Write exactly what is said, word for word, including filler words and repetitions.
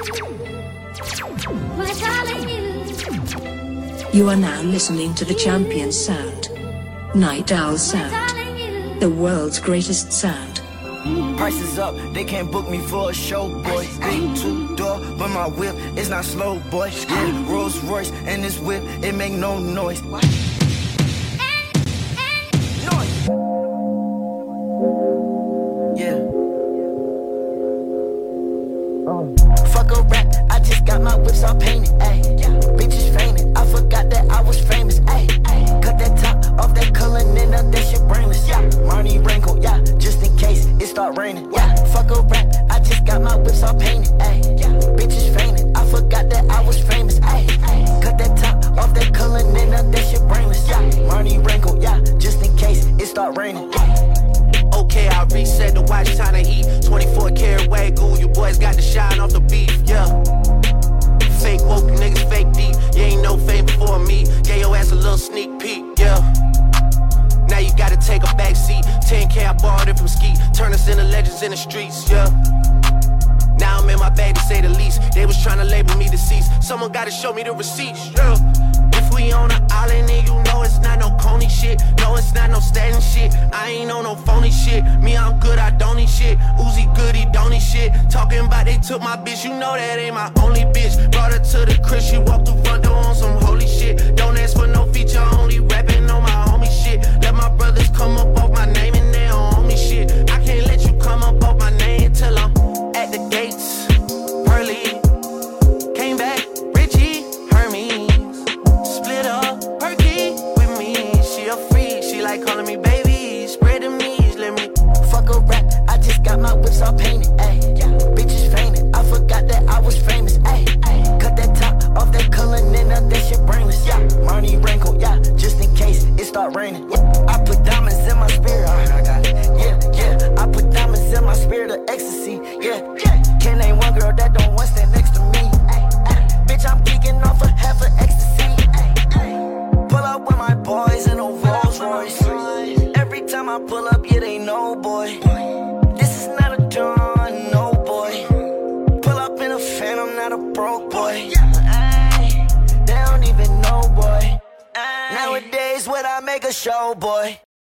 My darling you. You are now listening to the champion sound. Night Owl Sound. The world's greatest sound. Prices up, they can't book me for a show, boy. Big two-door, but my whip is not slow, boy. Yeah, Rolls Royce and this whip, it make no noise. Noise. Yeah. Oh. Fuck a rap, I just got my whips all painted, ayy. Bitches fainted, I forgot that I was famous, ayy. Cut that top off that color, and up that shit brainless, yeah. Marnie wrinkle, yeah, just in case it start raining, yeah. Fuck a rap, I just got my whips all painted, ayy. Bitches fainted, I forgot that I was famous, ayy. Cut that top off that color, and up that shit brainless, yeah. Marnie wrinkle, yeah, just in case it start raining. Okay, I reset the watch, time to eat. twenty-four karat Wagyu, you boys got the shine off the beef, yeah. Fake woke, you niggas fake deep. You ain't no fame before me. Gave your ass a little sneak peek, yeah. Now you gotta take a back seat. ten K I borrowed it from Ski. Turn us into legends in the streets, yeah. Now I'm in my bag to say the least. They was trying to label me deceased. Someone gotta show me the receipts, yeah. If we on an island and you know it's not no Coney shit. No, it's not no statin shit. I ain't on no phony shit. Me, I'm good, I don't need shit. Uzi good, he don't need shit. Talking about they took my bitch, you know that ain't my only bitch. Brought her to the crib, she walked through front door on some holy shit. Don't ask for no feature, only rapping on my homie shit. Let my brothers come up off my name and they don't own me shit. I can't let you come up off my name till I'm at the gates. Pearly came back, Richie, Hermes. Split up, Perky with me. She a freak, she like calling me baby. Spread the knees, let me fuck a rap, I just got my whips all painted, ayy. Bitches fainted, I forgot that I was famous, ayy. Cut that top off that color, and up that shit brainless, yeah. Marnie wrinkle, yeah, just in case it start raining, yeah. I put diamonds in my spirit, I got it, yeah, yeah. I put diamonds in my spirit of ecstasy, yeah, yeah. Can't name one girl that don't want stand next to me, ay, ay. Bitch, I'm geeking off a half of ecstasy, ay, ay. Pull up with my boys in a Rolls Royce. Every time I pull up, yeah, they know, boy. This is not a dawn, no, boy. Pull up in a Phantom, not a broke boy. Ay, they don't even know, boy. Ay. Nowadays, when I make a show, boy.